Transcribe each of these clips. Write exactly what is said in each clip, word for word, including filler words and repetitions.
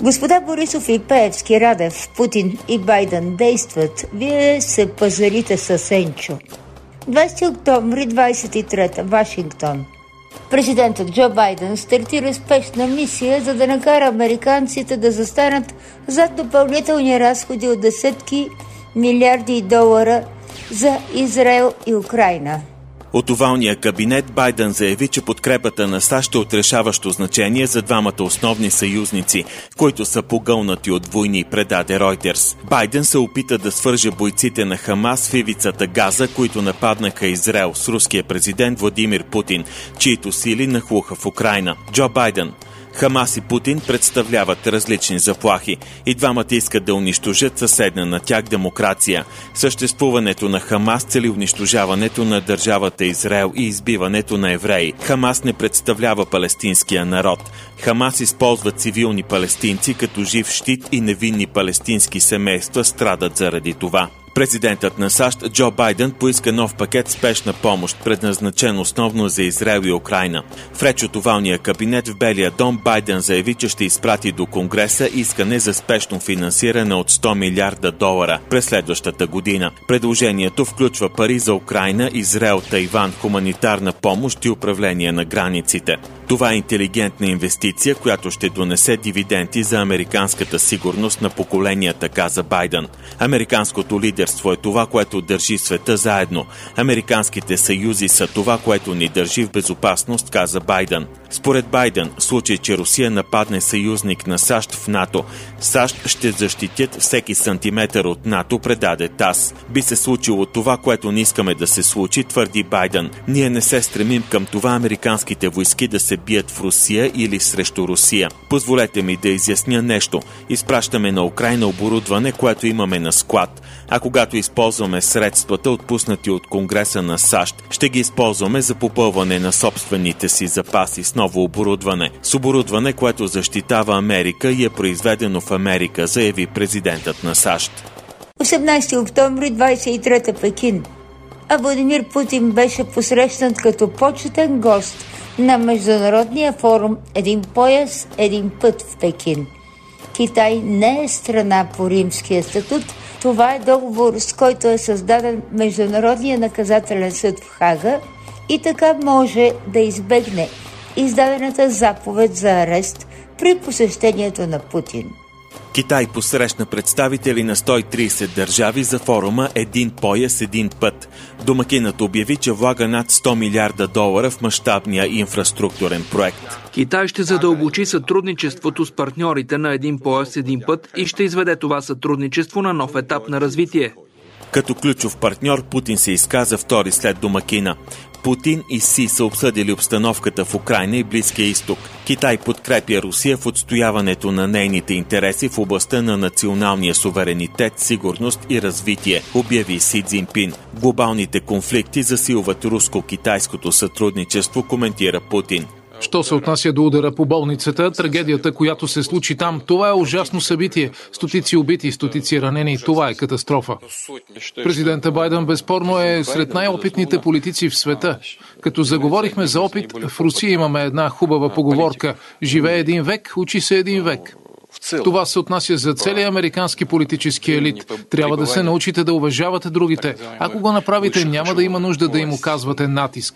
Господа Борисов и Пеевски, Радев, Путин и Байден действат. Вие се пазарите с Енчо. двадесети октомври двадесет и трета, Вашингтон. Президентът Джо Байден стартира спешна мисия, за да накара американците да застанат зад допълнителни разходи от десетки милиарди долара за Израел и Украйна. От овалния кабинет Байден заяви, че подкрепата на САЩ е от решаващо значение за двамата основни съюзници, които са погълнати от войни, предаде Ройтерс. Байден се опита да свърже бойците на Хамас в ивицата Газа, които нападнаха Израел с руския президент Владимир Путин, чието сили нахлуха в Украйна. Джо Байден: Хамас и Путин представляват различни заплахи. И двамата искат да унищожат съседна на тях демокрация. Съществуването на Хамас цели унищожаването на държавата Израел и избиването на евреи. Хамас не представлява палестинския народ. Хамас използва цивилни палестинци като жив щит и невинни палестински семейства страдат заради това. Президентът на САЩ Джо Байден поиска нов пакет спешна помощ, предназначен основно за Израел и Украйна. В реч от овалния кабинет в Белия дом Байден заяви, че ще изпрати до Конгреса искане за спешно финансиране от сто милиарда долара през следващата година. Предложението включва пари за Украйна, Израел, Тайван, хуманитарна помощ и управление на границите. Това е интелигентна инвестиция, която ще донесе дивиденти за американската сигурност на поколенията, каза Байден. Американското лидерство е това, което държи света заедно. Американските съюзи са това, което ни държи в безопасност, каза Байден. Според Байден, в случай, че Русия нападне съюзник на САЩ в НАТО, САЩ ще защитят всеки сантиметър от НАТО, предаде ТАС. Би се случило това, което не искаме да се случи, твърди Байден. Ние не се стремим към това американските войски да се бият в Русия или срещу Русия. Позволете ми да изясня нещо. Изпращаме на Украйна оборудване, което имаме на склад. А когато използваме средствата, отпуснати от Конгреса на САЩ, ще ги използваме за попълване на собствените си запаси с ново оборудване. С оборудване, което защитава Америка и е произведено в Америка, заяви президентът на САЩ. осемнадесети октомври двадесет и трета, Пекин. А Владимир Путин беше посрещнат като почетен гост на Международния форум «Един пояс, един път» в Пекин. Китай не е страна по Римския статут. Това е договор, с който е създаден Международния наказателен съд в Хага и така може да избегне издадената заповед за арест при посещението на Путин. Китай посрещна представители на сто и тридесет държави за форума «Един пояс, един път». Домакинът обяви, че влага над сто милиарда долара в мащабния инфраструктурен проект. Китай ще задълбочи сътрудничеството с партньорите на «Един пояс, един път» и ще изведе това сътрудничество на нов етап на развитие. Като ключов партньор Путин се изказа втори след домакина. Путин и Си са обсъдили обстановката в Украйна и Близкия изток. Китай подкрепя Русия в отстояването на нейните интереси в областта на националния суверенитет, сигурност и развитие, обяви Си Цзинпин. Глобалните конфликти засилват руско-китайското сътрудничество, коментира Путин. Що се отнася до удара по болницата, трагедията, която се случи там, това е ужасно събитие. Стотици убити, стотици ранени, това е катастрофа. Президента Байден безспорно е сред най-опитните политици в света. Като заговорихме за опит, в Русия имаме една хубава поговорка: живее един век, учи се един век. Това се отнася за целия американски политически елит. Трябва да се научите да уважавате другите. Ако го направите, няма да има нужда да им оказвате натиск.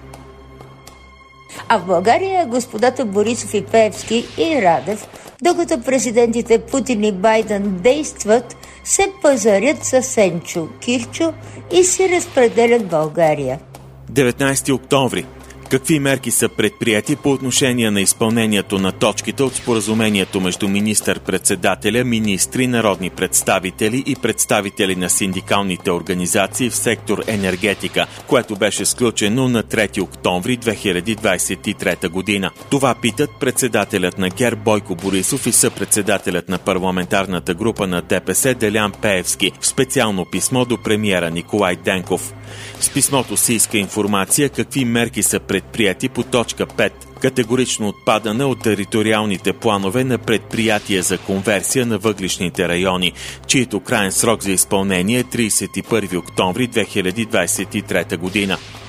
А в България господата Борисов и Пеевски и Радев, докато президентите Путин и Байден действат, се пазарят с Сенчо, Кирчо и си разпределят България. деветнадесети октомври. Какви мерки са предприяти по отношение на изпълнението на точките от споразумението между министър-председателя, министри, народни представители и представители на синдикалните организации в сектор енергетика, което беше сключено на трети октомври две хиляди двадесет и трета година? Това питат председателят на ГЕРБ Бойко Борисов и съпредседателят на парламентарната група на ДПС Делян Пеевски в специално писмо до премиера Николай Денков. С писмото се иска информация какви мерки са предприяти по точка пет. Категорично отпадане от териториалните планове на предприятия за конверсия на въглищните райони, чието крайен срок за изпълнение е тридесет и първи октомври две хиляди двадесет и трета година.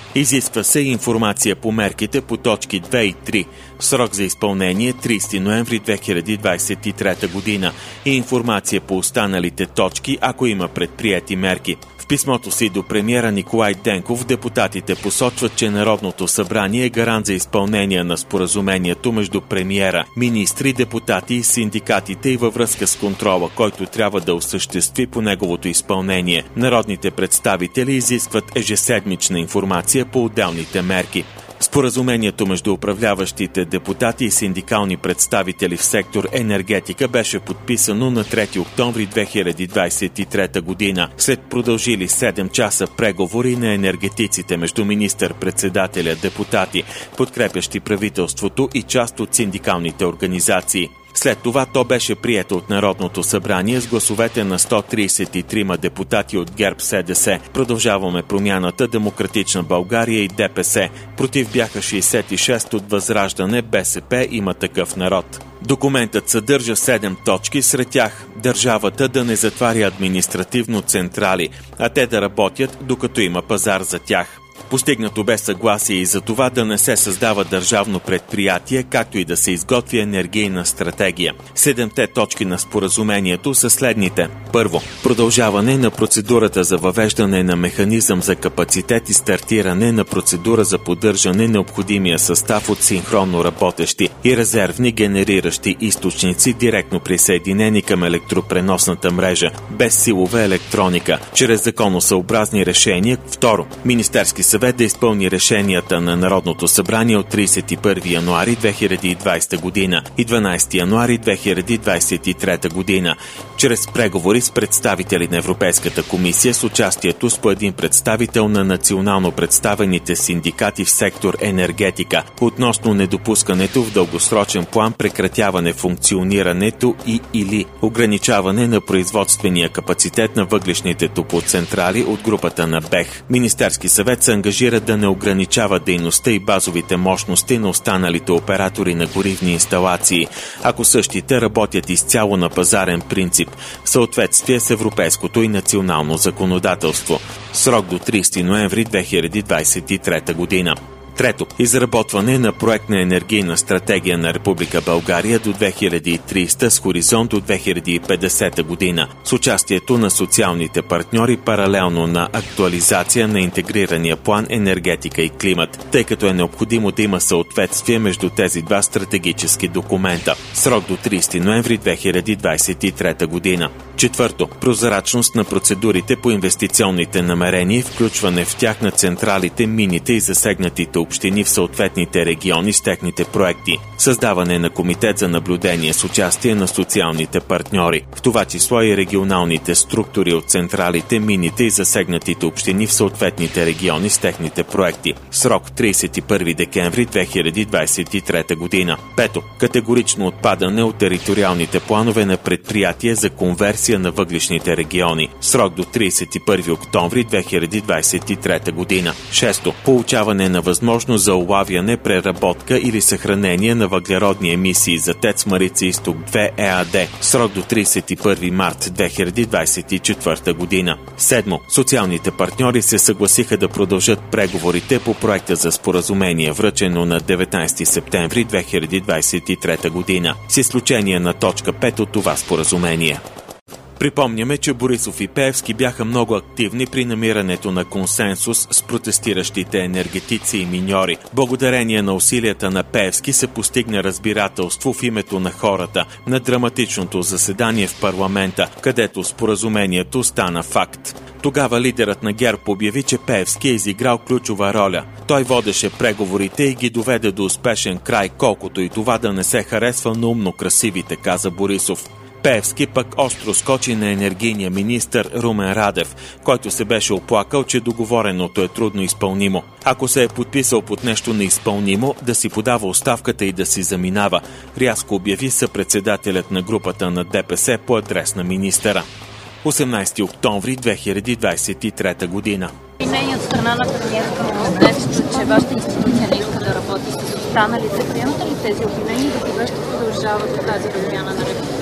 Изисква се информация по мерките по точки две и три. Срок за изпълнение тридесети ноември две хиляди двадесет и трета година и информация по останалите точки, ако има предприети мерки. В писмото си до премиера Николай Денков депутатите посочват, че Народното събрание е гарант за изпълнение на споразумението между премиера, министри, депутати и синдикатите и във връзка с контрола, който трябва да осъществи по неговото изпълнение. Народните представители изискват ежеседмична информация по отделните мерки. Споразумението между управляващите депутати и синдикални представители в сектор енергетика беше подписано на трети октомври две хиляди двадесет и трета година, след продължили седем часа преговори на енергетиците между министър-председателя, депутати, подкрепящи правителството и част от синдикалните организации. След това то беше прието от Народното събрание с гласовете на сто тридесет и трима депутати от ГЕРБ СДС, Продължаваме промяната, Демократична България и ДПС. Против бяха шейсет и шест от Възраждане, БСП, Има такъв народ. Документът съдържа седем точки, сред тях държавата да не затваря административно централи, а те да работят, докато има пазар за тях. Постигнато бе съгласие и за това да не се създава държавно предприятие, както и да се изготви енергийна стратегия. Седемте точки на споразумението са следните. Първо, продължаване на процедурата за въвеждане на механизъм за капацитет и стартиране на процедура за поддържане необходимия състав от синхронно работещи и резервни генериращи източници, директно присъединени към електропреносната мрежа, без силова електроника, чрез законосъобразни решения. Второ, Министерски съвет да изпълни решенията на Народното събрание от тридесет и първи януари две хиляди двадесета година и дванадесети януари две хиляди двадесет и трета година, чрез преговори с представители на Европейската комисия с участието с по един представител на национално представените синдикати в сектор енергетика относно недопускането в дългосрочен план прекратяване функционирането и или ограничаване на производствения капацитет на въглищните топлоцентрали от групата на БЕХ. Министерски съвет се ангажира да не ограничава дейността и базовите мощности на останалите оператори на горивни инсталации, ако същите работят изцяло на пазарен принцип, в съответствие с европейското и национално законодателство. Срок до тридесети ноември две хиляди двадесет и трета година. Трето, изработване на проектна енергийна стратегия на Република България до две хиляди и тридесета с хоризонт до две хиляди и петдесета година, с участието на социалните партньори паралелно на актуализация на интегрирания план енергетика и климат, тъй като е необходимо да има съответствие между тези два стратегически документа. Срок до тридесети ноември две хиляди двадесет и трета година. Четвърто, прозрачност на процедурите по инвестиционните намерения и включване в тях на централите, мините и засегнатите общини в съответните региони с техните проекти. Създаване на комитет за наблюдение с участие на социалните партньори, в това число и регионалните структури от централите, мините и засегнатите общини в съответните региони с техните проекти. Срок тридесет и първи декември две хиляди двадесет и трета година. Пето, категорично отпадане от териториалните планове на предприятия за конверсия на въглищните региони. Срок до тридесет и първи октомври две хиляди двадесет и трета година. Шесто, получаване на възможност за улавяне, преработка или съхранение на въглеродни емисии за ТЕЦ Марица Изток две ЕАД. Срок до тридесет и първи март две хиляди двадесет и четвърта година. Седмо, социалните партньори се съгласиха да продължат преговорите по проекта за споразумение, връчено на деветнадесети септември две хиляди двадесет и трета година, с изключение на точка пет от това споразумение. Припомняме, че Борисов и Пеевски бяха много активни при намирането на консенсус с протестиращите енергетици и миньори. Благодарение на усилията на Пеевски се постигна разбирателство в името на хората на драматичното заседание в парламента, където споразумението стана факт. Тогава лидерът на ГЕРБ обяви, че Пеевски е изиграл ключова роля. Той водеше преговорите и ги доведе до успешен край, колкото и това да не се харесва на умно красивите, каза Борисов. Пеевски пък остро скочи на енергийния министър Румен Радев, който се беше оплакал, че договореното е трудно изпълнимо. Ако се е подписал под нещо неизпълнимо, да си подава оставката и да си заминава, рязко обяви съпредседателят на групата на ДПС по адрес на министъра. осемнадесети октомври две хиляди двадесет и трета година. Мнение от страна на премиерка на днес, че вашата институция не иска да работи с останалите. Приемате ли тези обвинения и до кога ще продължават тази размяна на реплики?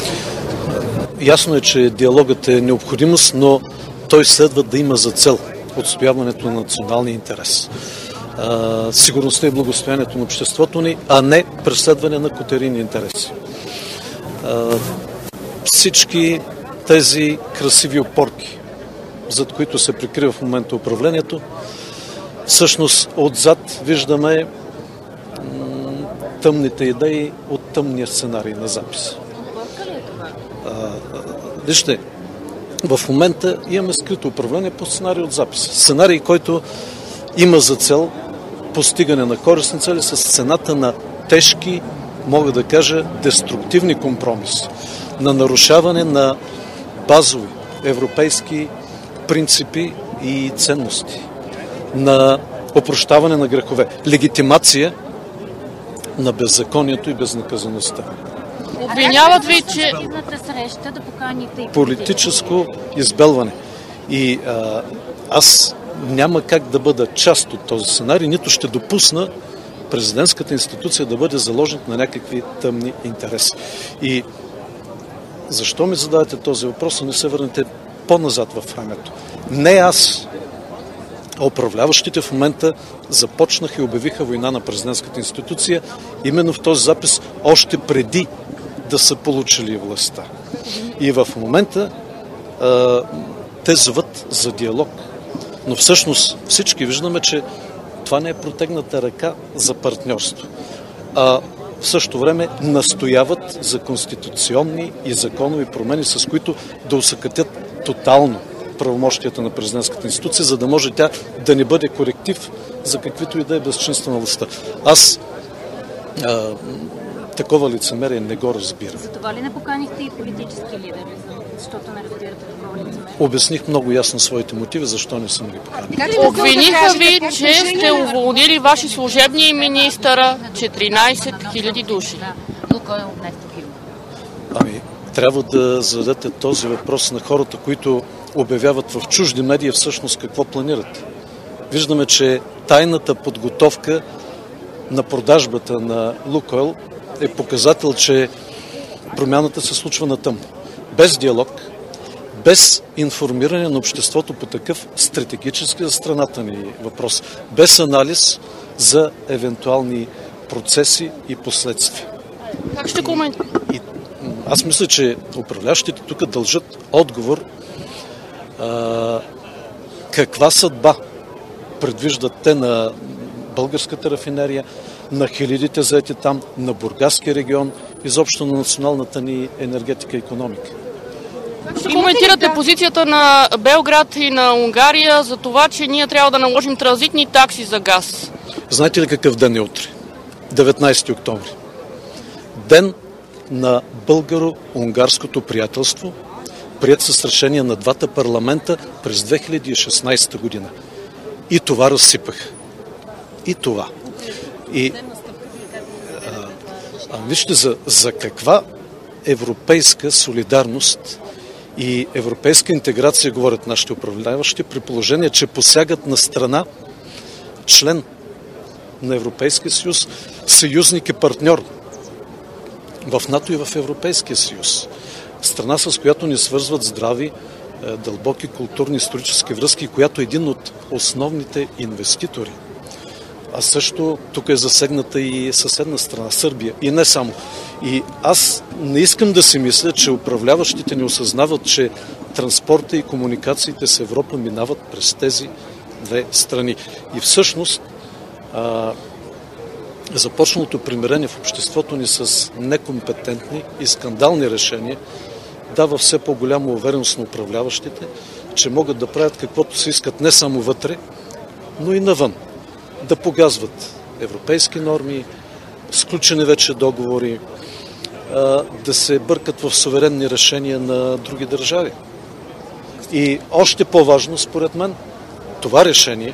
Ясно е, че диалогът е необходимост, но той следва да има за цел отстояването на националния интерес, сигурността и благосостоянието на обществото ни, а не преследване на котерийни интереси. Всички тези красиви опорки, зад които се прикрива в момента управлението, всъщност отзад виждаме тъмните идеи от тъмния сценарий на запис. Вижте, в момента имаме скрито управление по сценарий от запис. Сценарий, който има за цел постигане на користни цели с цената на тежки, мога да кажа, деструктивни компромиси, на нарушаване на базови европейски принципи и ценности, на опрощаване на грехове, легитимация на беззаконието и безнаказаността. Обвиняват ви, че среща да поканите и политическо избелване. И а, аз няма как да бъда част от този сценарий, нито ще допусна президентската институция да бъде заложник на някакви тъмни интереси. И защо ми задавате този въпрос, а не се върнете по-назад във времето? Не аз, а управляващите в момента започнаха и обявиха война на президентската институция именно в този запис, още преди да са получили властта. И в момента а, те зват за диалог. Но всъщност всички виждаме, че това не е протегната ръка за партньорство. А в същото време настояват за конституционни и законови промени, с които да усъкътят тотално правомощията на президентската институция, за да може тя да не бъде коректив за каквито и да е безчинства на властта. Аз а, такова лицемерие не го разбирам. За това ли не поканихте и политически лидери, защото не разбирате такова лицемерие? Обясних много ясно своите мотиви, защо не съм ги поканил. Обвиниха ви, че сте уволнили ваши служебни министъра, четиринайсет хиляди души. Ами, трябва да зададете този въпрос на хората, които обявяват в чужди медии всъщност какво планират. Виждаме, че тайната подготовка на продажбата на Лукойл е показател, че промяната се случва на тъмно. Без диалог, без информиране на обществото по такъв стратегически за страната ни въпрос, без анализ за евентуални процеси и последствия. Как ще коментирате? Аз мисля, че управляващите тук дължат отговор а, каква съдба предвиждат те на българската рафинерия, на хилядите заети там, на Бургаския регион, изобщо на националната ни енергетика и икономика. Как ще коментирате позицията на Белград и на Унгария за това, че ние трябва да наложим транзитни такси за газ? Знаете ли какъв ден е утре? деветнайсети октомври. Ден на българо-унгарското приятелство, приет с решение на двата парламента през две хиляди и шестнайсета година. И това разсипах. И това. И а, а, вижте за, за каква европейска солидарност и европейска интеграция говорят нашите управляващи, при положение, че посягат на страна член на Европейския съюз, съюзник и партньор в НАТО и в Европейския съюз. Страна, с която ни свързват здрави, дълбоки културни исторически връзки, която е един от основните инвеститори. А също тук е засегната и съседна страна, Сърбия. И не само. И аз не искам да си мисля, че управляващите не осъзнават, че транспорта и комуникациите с Европа минават през тези две страни. И всъщност а, започналото примирение в обществото ни с некомпетентни и скандални решения дава все по-голяма увереност на управляващите, че могат да правят каквото се искат не само вътре, но и навън. Да погазват европейски норми, сключени вече договори, да се бъркат в суверенни решения на други държави. И още по-важно, според мен, това решение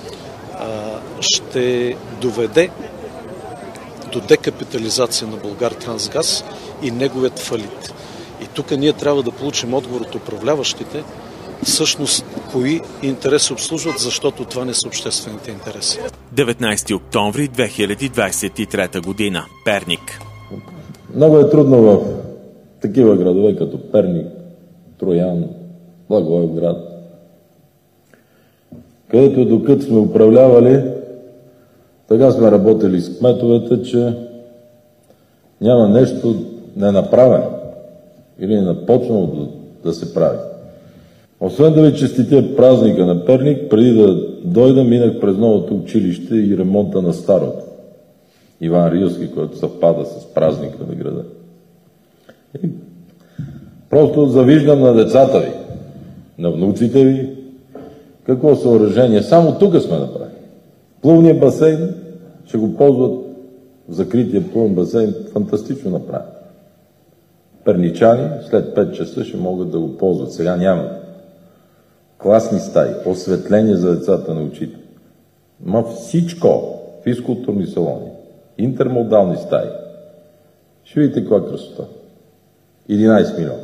ще доведе до декапитализация на Булгартрансгаз и неговият фалит. И тук ние трябва да получим отговор от управляващите, всъщност кои интереси обслужват, защото това не са обществените интереси. деветнайсети октомври две хиляди двайсет и трета година. Перник. Много е трудно в такива градове като Перник, Троян, Благоевград където докато сме управлявали, така сме работили с кметовете, че няма нещо ненаправено или непочнало да, да се прави. Освен да ви честитя празника на Перник, преди да дойда, минах през новото училище и ремонта на старото. Иван Рилски, който съвпада с празника на града. И просто завиждам на децата ви, на внуците ви, какво съоръжение. Само тук сме направили. Плувния басейн ще го ползват в закрития плувен басейн. Фантастично направен. Перничани след пет часа ще могат да го ползват. Сега няма. Класни стаи, осветление за децата на учители. Ма всичко. Физкултурни салони, интермодални стаи. Ще видите каква красота. единайсет милиона.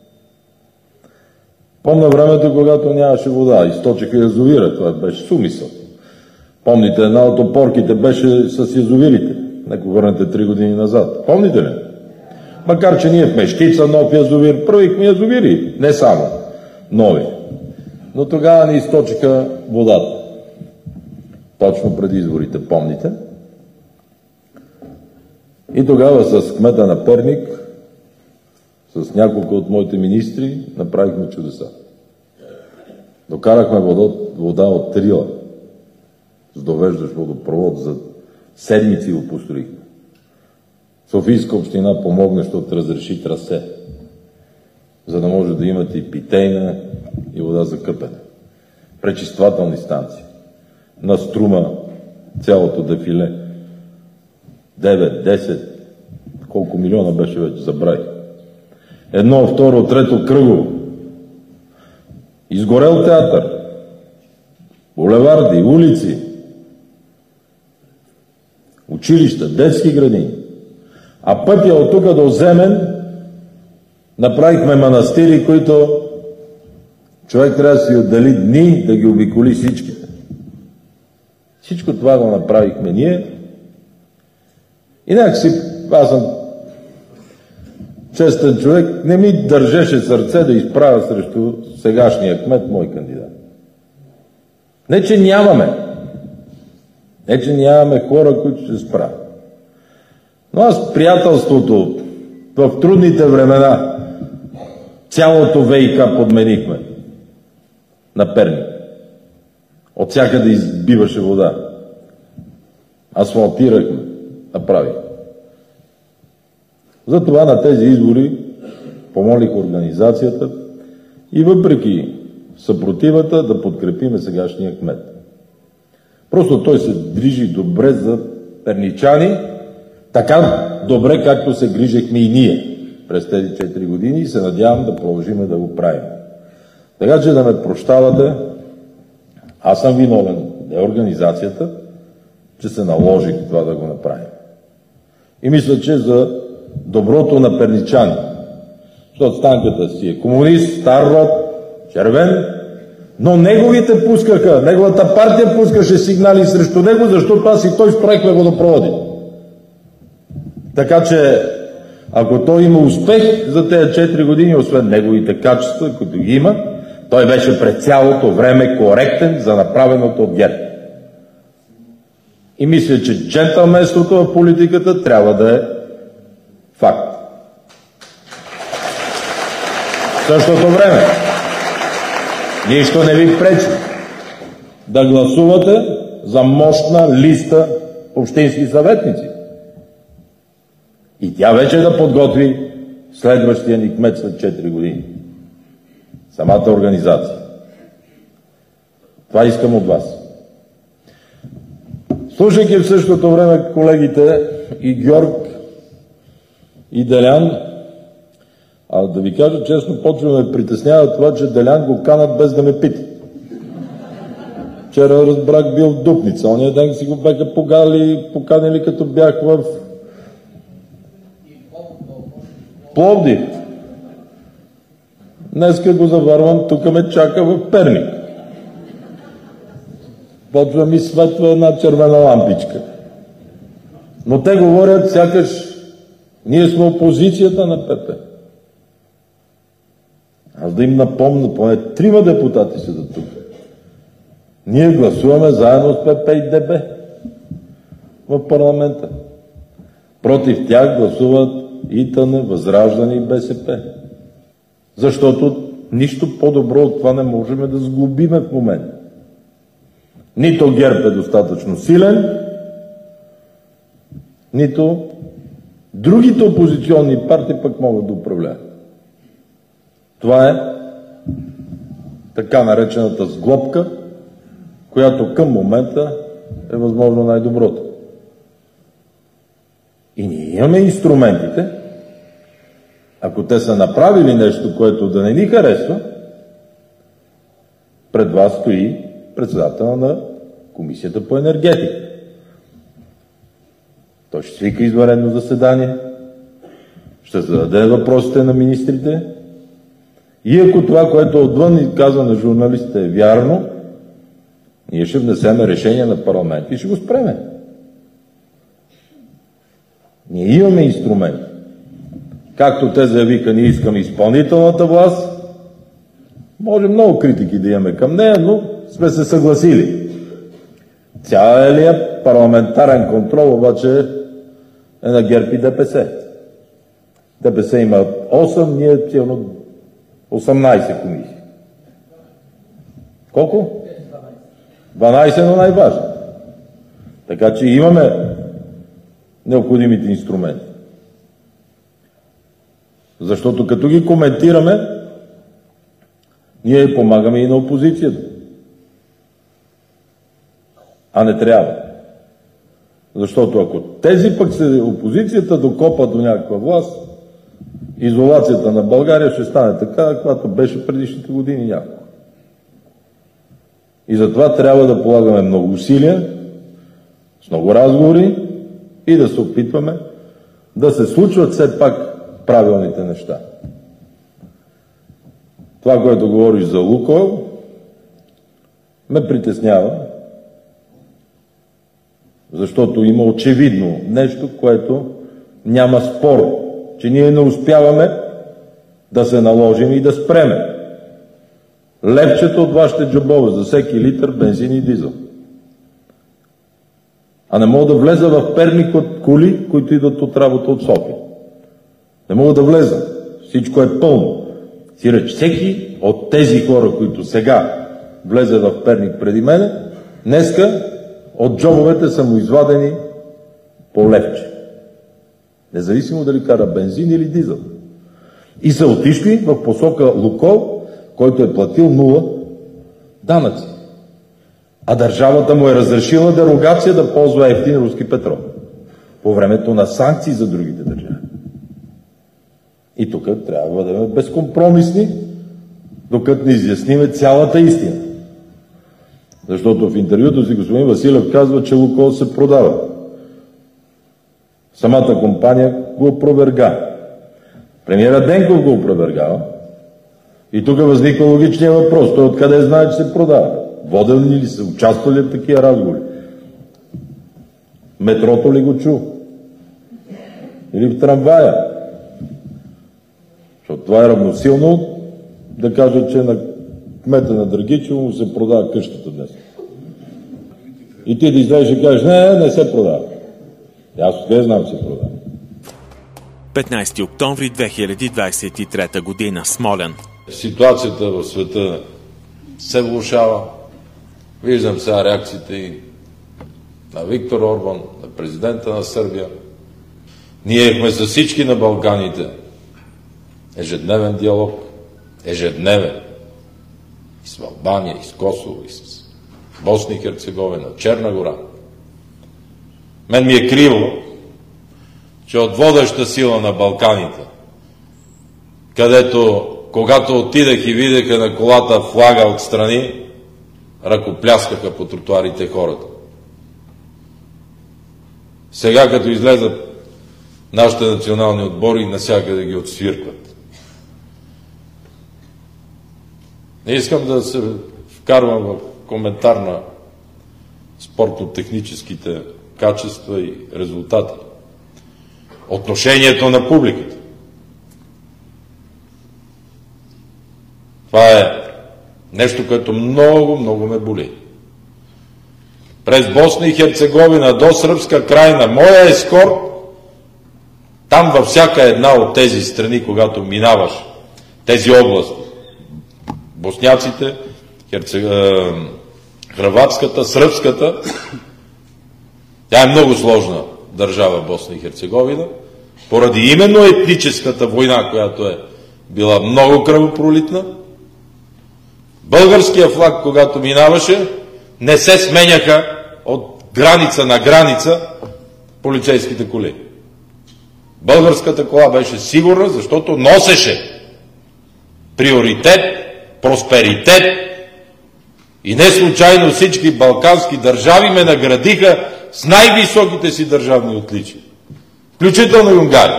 Помня времето, когато нямаше вода. Източиха язовира. Това беше сумисъл. Помните, една от опорките беше с язовирите. Нека върнете три години назад. Помните ли? Макар, че ние в Мещица нов язовир, правихме язовири. Не само нови. Но тогава ни източиха водата. Точно преди изборите, помните? И тогава с кмета на Перник, с няколко от моите министри, направихме чудеса. Докарахме вода, вода от Трила, с довеждащ водопровод, за седмици го построихме. Софийска община помогна, защото разреши трасе, за да може да имате и питейна, и вода за къпене. Пречиствателни станции. На Струма цялото дефиле. девет, десет, колко милиона беше вече, забравих. Едно, второ, трето, кръгово. Изгорел театър. Булеварди, улици. Училища, детски градини. А пътя от тук до Земен направихме манастири, които човек трябва да си отдели дни да ги обиколи всичките. Всичко това го направихме ние. И някакси, аз съм честен човек, не ми държеше сърце да изправя срещу сегашния кмет, мой кандидат. Не, че нямаме. Не, че нямаме хора, които ще се справят. Но аз приятелството в трудните времена цялото ВиК подменихме на Перник. От всякъде избиваше вода. Асфалтирахме, направихме. Затова на тези избори помолих организацията и въпреки съпротивата да подкрепиме сегашния кмет. Просто той се движи добре за перничани, така добре, както се грижехме и ние през тези четири години и се надявам да продължим да го правим. Така че да ме прощавате, аз съм виновен, не организацията, че се наложих това да го направим. И мисля, че за доброто на перничани, защото Станката си е комунист, стар род, червен, но неговите пускаха, неговата партия пускаше сигнали срещу него, защото аз и той строихме водопроводи. Така че, ако той има успех за тези четири години, освен неговите качества, които ги има, той беше през цялото време коректен за направеното от ГЕРБ. И мисля, че джентълменството в политиката трябва да е факт. В същото време, нищо не ви пречи да гласувате за мощна листа общински съветници. И тя вече да подготви следващия ни кмет след четири години. Самата организация. Това искам от вас. Слушайки в същото време колегите и Георг, и Делян, а да ви кажа честно, почва ме притеснява това, че Делян го канат без да ме пита. Вчера разбрах, бил в Дупница. Ония ден си го бяха погали, поканили, като бях в Пловдив. Днеска го заварвам, тук ме чака в Перник. Почва ми светва една червена лампичка. Но те говорят, сякаш ние сме опозицията на ПП. Аз да им напомня, поне трима депутати са да тук. Ние гласуваме заедно с П П и Д Б в парламента. Против тях гласуват И Т Н, Възраждане и Б С П. Защото нищо по-добро от това не можем да сглобиме в момента. Нито ГЕРБ е достатъчно силен, нито другите опозиционни партии пък могат да управляват. Това е така наречената сглобка, която към момента е възможно най-доброто. И ние имаме инструментите, ако те са направили нещо, което да не ни харесва, пред вас стои председател на Комисията по енергетика. Той ще свика извънредно заседание, ще зададе въпросите на министрите и ако това, което отвън ни казва на журналистите е вярно, ние ще внесем решение на парламента и ще го спреме. Ние имаме инструмент. Както те заявиха, ние искаме изпълнителната власт, може много критики да имаме към нея, но сме се съгласили. Цялият парламентарен контрол обаче е на ГЕРБ и Д П С. Д П С има осем, ние сигурно осемнайсет комисии. Колко? дванайсет, но най-важно. Така че имаме необходимите инструменти. Защото като ги коментираме, ние помагаме и на опозицията. А не трябва. Защото ако тези пък се опозицията докопа до някаква власт, изолацията на България ще стане така, каквато беше предишните години някакво. И затова трябва да полагаме много усилия, с много разговори и да се опитваме да се случват все пак правилните неща. Това, което говориш за Лукойл, ме притеснява, защото има очевидно нещо, което няма спор, че ние не успяваме да се наложим и да спреме левчето от вашите джобове за всеки литър бензин и дизел. А не мога да влеза в Перник от коли, които идват от работа от София. Не мога да влеза. Всичко е пълно. Сиреч всеки от тези хора, които сега влезе в Перник преди мене, днеска от джобовете са му извадени по левче. Независимо дали кара бензин или дизел. И са отишли в посока Лукойл, който е платил нула данъци. А държавата му е разрешила дерогация да ползва евтин руски петрол. По времето на санкции за другите държави. И тук трябва да бъдем безкомпромисни, докато не изясниме цялата истина. Защото в интервюто си господин Василев казва, че Лукойл се продава. Самата компания го опроверга. Премиера Денков го опровергава. И тук възниква логичния въпрос. Той откъде знае, че се продава? Водени ли са? Участвали в такива разговори? Метрото ли го чу? Или в трамвая? Защото това е равносилно да кажа, че на кмета на Драгичево му се продава къщата днес. И ти да излезеш и кажеш, не, не се продава. Аз откъде знам, че се продава. петнайсети октомври две хиляди двайсет и трета година, Смолян. Ситуацията в света се влошава. Виждам сега реакциите и на Виктор Орбан, на президента на Сърбия. Ние имахме с всички на Балканите ежедневен диалог, ежедневен. И с Албания, и с Косово, и с Босна и Херцеговина, Черна гора. Мен ми е криво, че от водеща сила на Балканите, където когато отидах и видяха на колата флага отстрани, ръкопляскаха по тротуарите хората. Сега, като излезат нашите национални отбори, насякъде ги отсвиркват. Не искам да се вкарвам в коментар на спортно-техническите качества и резултати. Отношението на публиката. Това е нещо, което много, много ме боли. през Босна и Херцеговина до Сръбска крайна, моя ескорт, там във всяка една от тези страни, когато минаваш тези области, босняците, Херцег... хърватската, сръбската, тя е много сложна държава Босна и Херцеговина, поради именно етническата война, която е била много кръвопролитна. Българския флаг, когато минаваше, не се сменяха от граница на граница полицейските коли. Българската кола беше сигурна, защото носеше приоритет, просперитет и не случайно всички балкански държави ме наградиха с най-високите си държавни отличия, включително и Унгария.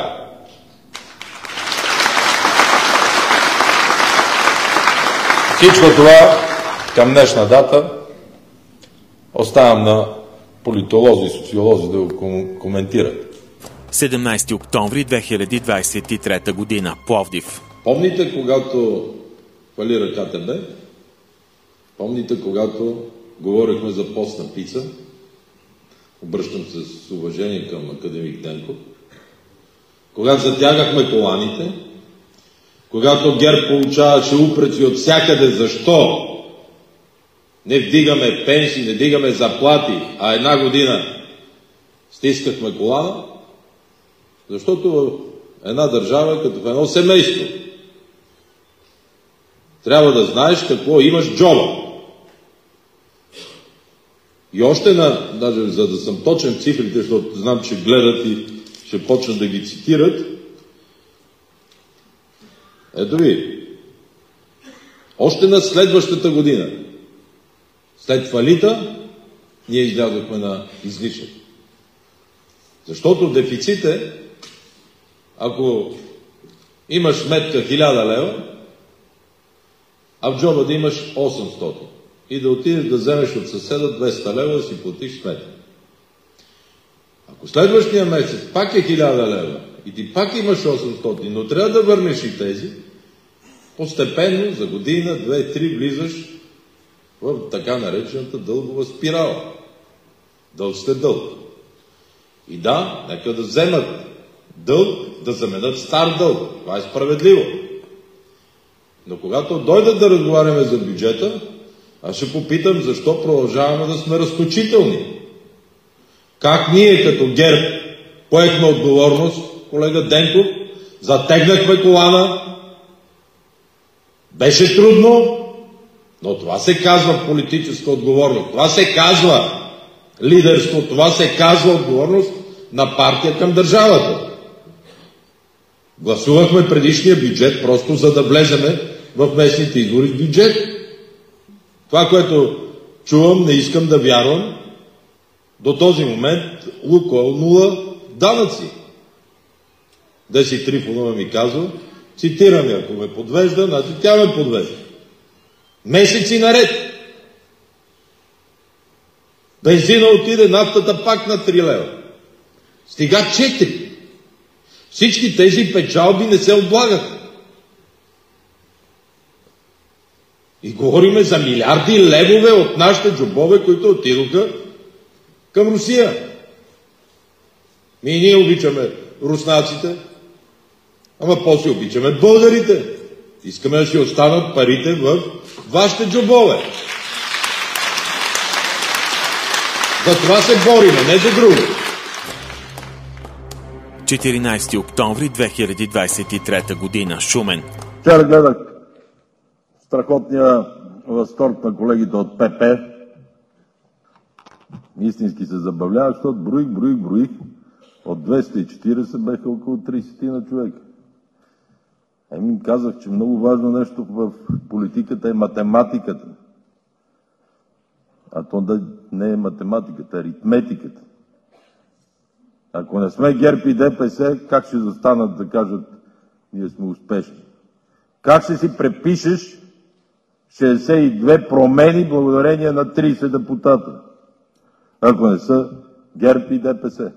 Всичко това към днешна дата оставям на политолози и социолози да го коментират. седемнайсети октомври две хиляди двайсет и трета година, Пловдив. Помните, когато фалира КТБ? Помните, когато говорихме за постна пица? Обръщам се с уважение към академик Денков. Когато затягахме коланите, когато ГЕРБ получаваше упреци от всякъде, защо не вдигаме пенсии, не вдигаме заплати, а една година стискахме колана, защото в една държава, като в едно семейство, трябва да знаеш какво имаш джоба. И още на, даже за да съм точен в цифрите, защото знам, че гледат и ще почнат да ги цитират, ето ви, още на следващата година, след фалита, ние излязохме на излишък. Защото дефицит е, ако имаш сметка хиляда лева, а в джоба да имаш осемстотин и да отидеш да вземеш от съседа двеста лева да си платиш сметка. Ако следващия месец пак е хиляда лева и ти пак имаш осемстотин, но трябва да върнеш и тези, постепенно за година, две, три влизаш в така наречената дългова спирала. Дълг сте дълг. И да, нека да вземат дълг, да заменят стар дълг. Това е справедливо. Но когато дойдат да разговаряме за бюджета, аз ще попитам защо продължаваме да сме разточителни. Как ние като ГЕРБ поехме отговорност, колега Денков, затегнахме колана, беше трудно, но това се казва политическа отговорност, това се казва лидерство, това се казва отговорност на партия към държавата. Гласувахме предишния бюджет, просто за да влеземе в местните избори в бюджет. Това, което чувам, не искам да вярвам, до този момент Лукойл нула данъци. Деси Трифонова ми казва, цитираме, ако ме подвежда, значи тя ме подвежда. Месеци наред. Бензина отиде, нафтата пак на три лева. Стига четири. Всички тези печалби не се облагат. И говориме за милиарди левове от нашите джобове, които отидоха към Русия. И ние обичаме руснаците, ама после обичаме българите. Искаме да си останат парите в вашите джобове. За това се бориме, не за друго. четиринайсети октомври две хиляди двайсет и трета година, Шумен. Вчера гледах страхотния възторг на колегите от ПП. Истински се забавлявах, защото броих, броих, броих. От двеста и четирийсет беха около трийсет на човека. Еми казах, че много важно нещо в политиката е математиката. А то да не е математиката, а аритметиката. Ако не сме ГЕРБ и ДПС, как ще застанат да кажат, ние сме успешни? Как ще си препишеш шейсет и две промени благодарение на трийсет депутата, ако не са ГЕРБ и ДПС?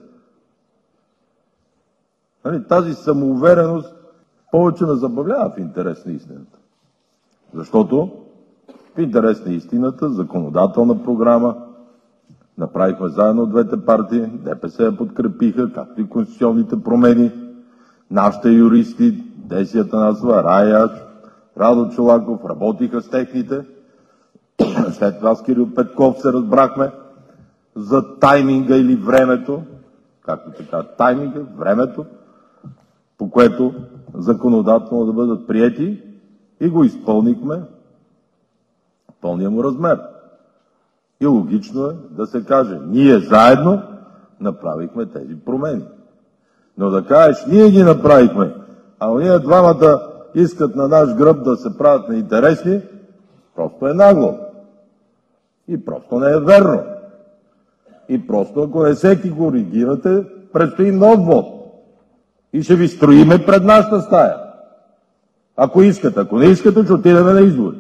Нали, тази самоувереност повече ме забавлява в интерес на истината. Защото в интерес на истината, законодателна програма, Направихме заедно двете партии, ДПС я подкрепиха, както и конституционните промени. Нашите юристи, Деси Атанасова, Рая, Радо Чолаков работиха с техните. След това с Кирил Петков се разбрахме за тайминга или времето, както така, тайминга, времето, по което законодателно да бъдат приети и го изпълнихме в пълния му размер. И логично е да се каже, ние заедно направихме тези промени. Но да кажеш, ние ги направихме, а ние двамата искат на наш гръб да се правят неинтересни, просто е нагло. И просто не е верно. И просто, ако не се коригирате, предстои нов вод. И ще ви строиме пред нашата стая. Ако искате, ако не искате, ще отидем на избори.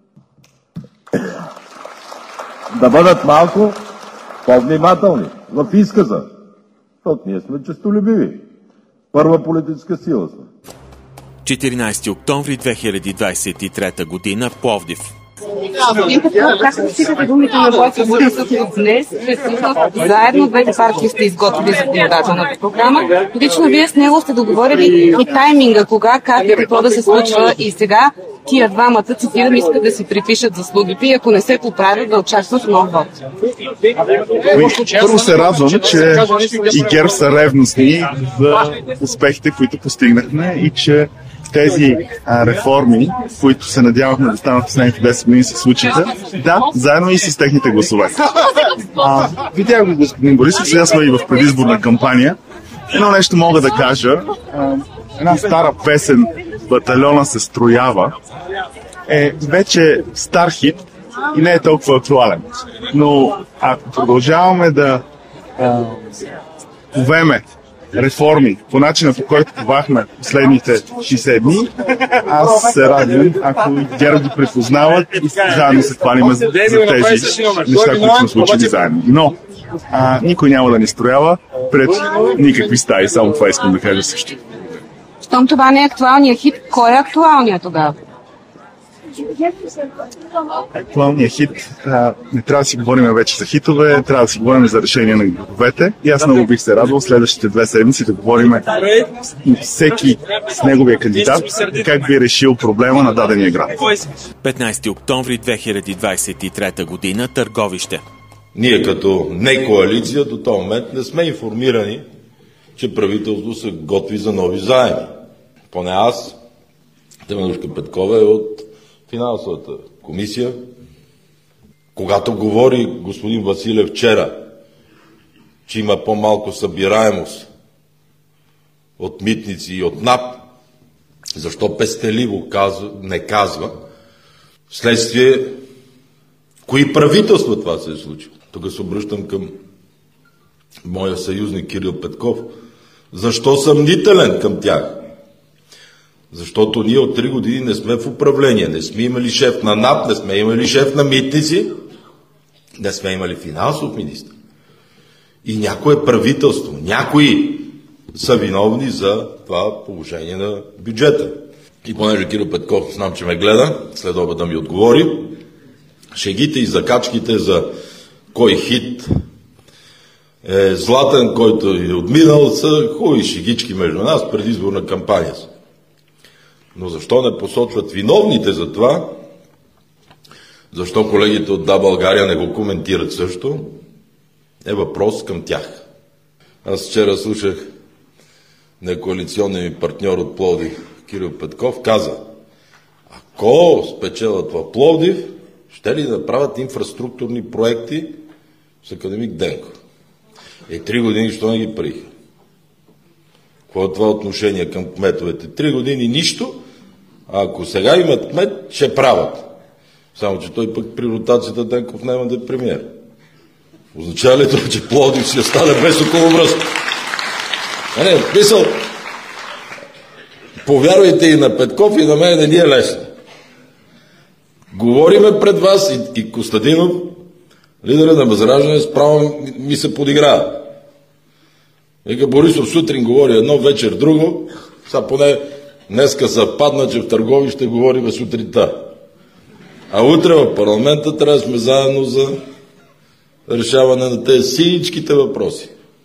Да бъдат малко по-внимателни в изказа, защото ние сме честолюбиви. Първа политическа сила сме. четиринайсети октомври две хиляди двадесет и трета година, Пловдив. Как се цитате думите на Бойко Борисов днес, че заедно двете партии сте изготвили законодателната програма? Лично вие с него сте договорили и тайминга, кога, как и какво да се случва, и сега тия двамата, цитирам, искат да си припишат заслугите и ако не се поправят, да участват в нов вод. Първо се радвам, че и ГЕРБ са ревностни за успехите, които постигнахме, и че тези а, реформи, които се надявахме да станат в последните десет години, се случиха. Да, заедно и с техните гласове. А, видях го господин Борисов, сега сме и в предизборна кампания. Едно нещо мога да кажа. А, една стара песен "Батальона се строява" е вече стар хит и не е толкова актуален. Но ако продължаваме да а, повеме реформи по начина, по който повахме последните шейсет дни, аз се радвам, ако ГЕРБ ги препознават и заедно се хвалим за, за тези неща, които сме случили заедно. Но а, никой няма да ни строява пред никакви стаи, само това искам да кажа също. Щом това не е актуалният хит, кой е актуалният тогава? Актуалният хит, а, не трябва да си говорим вече за хитове, трябва да си говорим за решение на градовете. И аз много бих се радвал следващите две седмици да говорим всеки с неговия кандидат как би решил проблема на дадения град. петнайсети октомври две хиляди двадесет и трета година, Търговище. Ние като не коалиция до този момент не сме информирани, че правителството се готви за нови заеми. Поне аз, Теменужка Петкова е от финансовата комисия. Когато говори господин Василев вчера, че има по-малко събираемост от митници и от НАП, защо пестеливо казва, не казва, вследствие кои правителства това се е случило. Тук се обръщам към моя съюзник Кирил Петков. Защо съмнителен към тях? Защото ние от три години не сме в управление, не сме имали шеф на НАП, не сме имали шеф на митници, не сме имали финансов министър. И някое правителство, някои са виновни за това положение на бюджета. И понеже Кирил Петков, знам, че ме гледа, след обед да ми отговори, шегите и закачките за кой хит е златен, който е отминал, са хубави шегички между нас, предизборна кампания. Но защо не посочват виновните за това? Защо колегите от Да, България не го коментират също? Е въпрос към тях. Аз вчера слушах некоалиционния ми партньор от Пловдив, Кирил Петков, каза: ако спечелят в Пловдив, ще ли да правят инфраструктурни проекти с академик Денков? Е, три години, що не ги приеха? Какво е това отношение към кметовете? Три години нищо, а ако сега имат кмет, ще правят. Само, че той пък при ротацията Денков няма да е премиер. Означава ли това, че Пловдив си остане без околовръстка? А не, писал, повярвайте и на Петков, и на мен не ни е лесно. Говориме пред вас и, и Костадинов, лидерът на Възраждане, справа ми се подиграва. Вика, Борисов сутрин говори едно, вечер друго, сега поне днеска съвпадна, че в Търговище говорим сутринта. А утре в парламента трябва да сме заедно за решаване на тези всичките въпроси.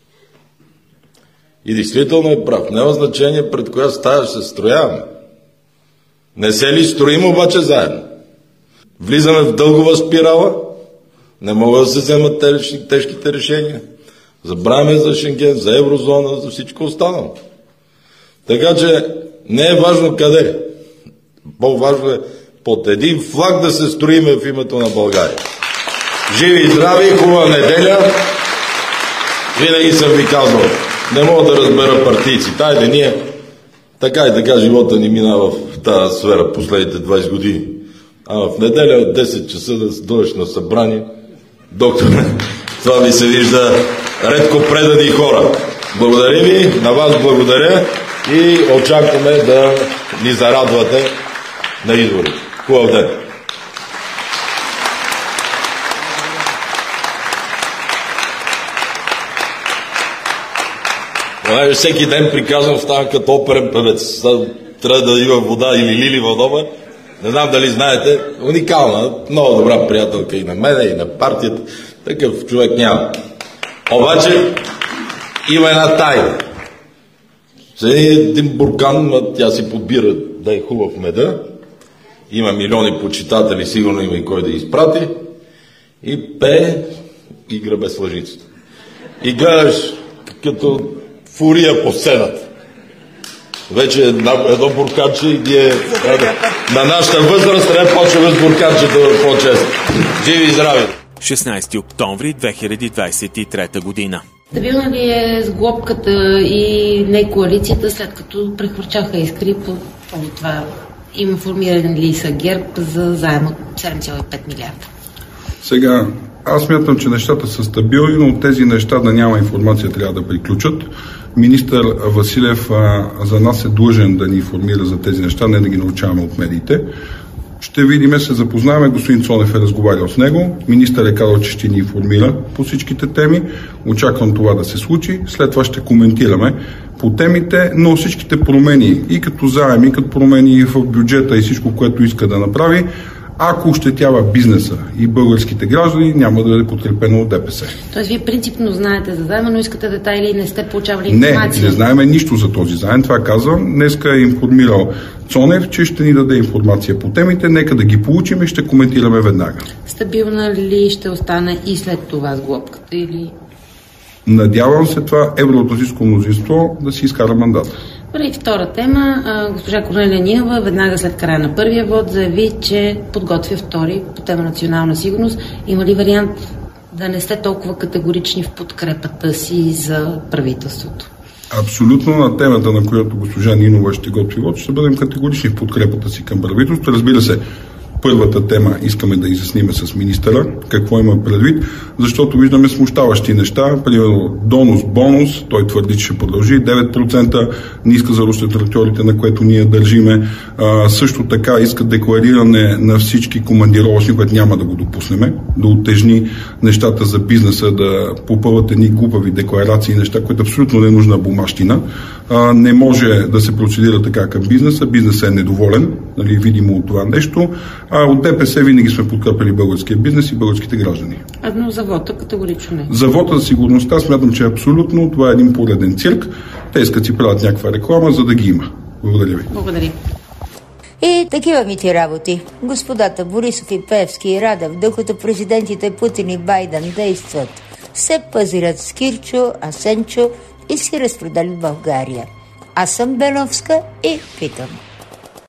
И действително е прав. Няма значение пред коя стая ще се строяваме. Не се ли строим обаче заедно? Влизаме в дългова спирала, не могат да се вземат тежките решения. Забравяме за Шенген, за еврозона, за всичко останало. Така че не е важно къде. По-важно е под един флаг да се строиме в името на България. Живи и здрави, хубава неделя. Винаги съм ви казвал, не мога да разбера партийците. Айде, ние така и така живота ни минава в тази сфера последните двайсет години. А в неделя от десет часа да дойдеш на събрание, доктор, това ми се вижда редко предани хора. Благодаря ви, на вас благодаря и очакваме да ни зарадвате на изборите. Хубав ден! Понеже всеки ден приказвам, става като оперен певец. Трябва да има вода или лили в дома. Не знам дали знаете, уникална, много добра приятелка и на мене, и на партията. Такъв човек няма. Обаче има една тайна. Седи един буркан, тя си подбира да е хубав меда. Има милиони почитатели, сигурно има и кой да изпрати. И пее и гребе с лъжицата. И гледаш като фурия по сцената. Вече едно бурканче и ние на нашата възраст трябва да почваме с бурканчето по-често. Живи и здрави! шестнайсети октомври две хиляди двайсет и трета година. Стабилна ли е сглобката и не коалицията, след като прехвърчаха искри по това? Информирани ли са ГЕРБ за заем от седем цяло и пет милиарда? Сега, аз смятам, че нещата са стабилни, но тези неща да няма информация трябва да приключат. Министър Василев а, за нас е длъжен да ни информира за тези неща, не да ги научаваме от медиите. Ще видим, се запознаваме. Господин Цонев е разговарял с него. Министър е казал, че ще ни информира по всичките теми. Очаквам това да се случи. След това ще коментираме по темите, но всичките промени и като заем, и като промени в бюджета и всичко, което иска да направи, ако ощетява бизнеса и българските граждани, няма да бъде подкрепено от ДПС. Тоест вие принципно знаете за заема, но искате детайли и не сте получавали информация? Не, не знаеме нищо за този заем. Това казвам. Днеска е информирал Цонев, че ще ни даде информация по темите. Нека да ги получим и ще коментираме веднага. Стабилна ли ще остане и след това сглобката или... Надявам се това евроатлантическо мнозинство да си изкара мандата. И втора тема, госпожа Корнелия Нинова веднага след края на първия вод заяви, че подготвя втори по тема национална сигурност. Има ли вариант да не сте толкова категорични в подкрепата си за правителството? Абсолютно на темата, на която госпожа Нинова ще готви вод, ще бъдем категорични в подкрепата си към правителството. Разбира се, първата тема искаме да изясниме с министъра какво има предвид, защото виждаме смущаващи неща, примерно донос, бонус, той твърди, че ще продължи, девет процента не иска за русотрактьорите, на което ние държиме. А, също така иска деклариране на всички командировъчни, което няма да го допуснеме, да утежни нещата за бизнеса, да попълват едни глупави декларации, неща, които абсолютно не е нужна бумащина. А, не може да се процедира така към бизнеса, бизнесът е недоволен, нали, видимо от това нещо. А от ДПС винаги сме подкрепили българския бизнес и българските граждани. Едно за вота категорично не. За вота за сигурността смятам, че е абсолютно. Това е един пореден цирк. Те искат си правят някаква реклама, за да ги има. Благодаря ви. Благодаря. И такива ми ти работи. Господата Борисов и Певски и Радев, докато президентите Путин и Байден действат, се пазират с Кирчо, Асенчо и си разпродали България. Аз съм Беновска и питам.